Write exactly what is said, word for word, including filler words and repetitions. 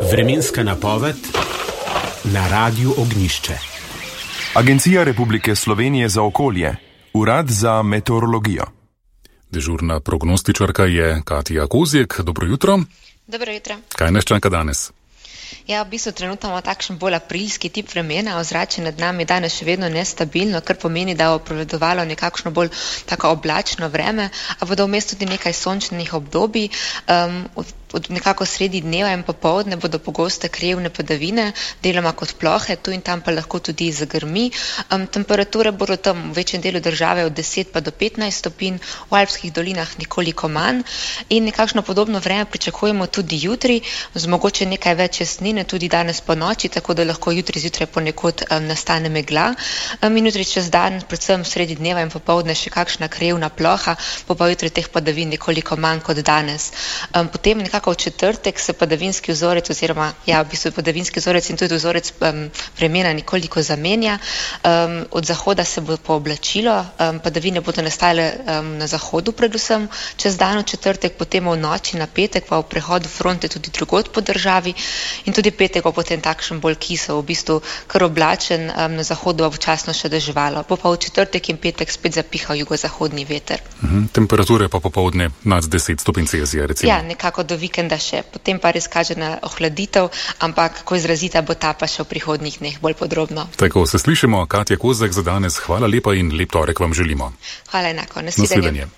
Vremenska napoved na Radiu Ognjišče. Agencija Republike Slovenije za okolje, Urad za meteorologijo. Dežurna prognostičarka je Katja Kozjek. Dobro jutro. Dobro jutro. Kaj nas čaka danes? Ja, v bistvu trenutno imamo takšen bolj aprilski tip vremena, ozračje nad nami danes še vedno nestabilno, kar pomeni, da bo prevladovalo nekakšno bolj tako oblačno vreme, a bodo vmes tudi nekaj sončnih obdobij. Um, od, od nekako sredi dneva in popoldne bodo pogoste krajevne padavine, deloma kot plohe, tu in tam pa lahko tudi zagrmi. Um, temperature bodo tam v večjem delu države od deset pa do petnajst stopinj, v alpskih dolinah nekoliko manj in nekakšno podobno vreme pričakujemo tudi jutri, z mogoče nekaj več jasnine tudi danes po noči, tako da lahko jutri zjutraj ponekod um, nastane megla. Um, in jutri čez dan, predvsem sredi dneva in popoldne še kakšna krajevna ploha, bo pa jutri teh padavin nekoliko manj kot danes. Um, potem nekako v četrtek se padavinski vzorec oziroma ja, v bistvu padavinski vzorec in tudi vzorec um, vremena nekoliko zamenja. Um, od zahoda se bo pooblačilo, um, padavine bodo nastale um, na zahodu predvsem čez dan v četrtek, potem v noči na petek pa v prehodu fronte tudi drugod po državi in tudi petek bo potem takšen bolj kisel, v bistvu kar oblačen, um, na zahodu bo včasno še deževalo. Bo pa v četrtek in petek spet zapihal jugozahodni veter. Mhm, temperature pa popoldne nad deset stopinj Celzija recimo. Ja, nekako do vikenda še, potem pa res kaže na ohladitev, ampak kako izrazita bo ta pa še v prihodnjih dneh bolj podrobno. Tako se slišimo. Katja Kozjek za danes, hvala lepa in lep torek vam želimo. Hvala enako, nasvidenje.